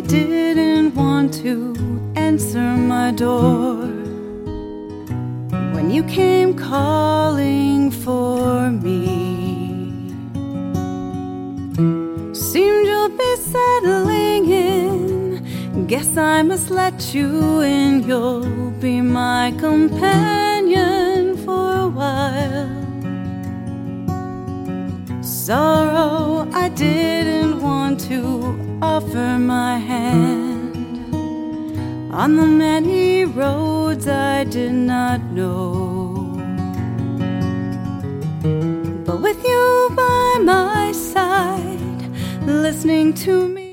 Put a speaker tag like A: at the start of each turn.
A: didn't want to answer my door when you came calling for me. Seemed you'll be settling in. Guess I must let you in. You'll be my companion for a while. Sorrow, I didn't want to offer my hand on the many roads I did not know. But with you by my side, listening to me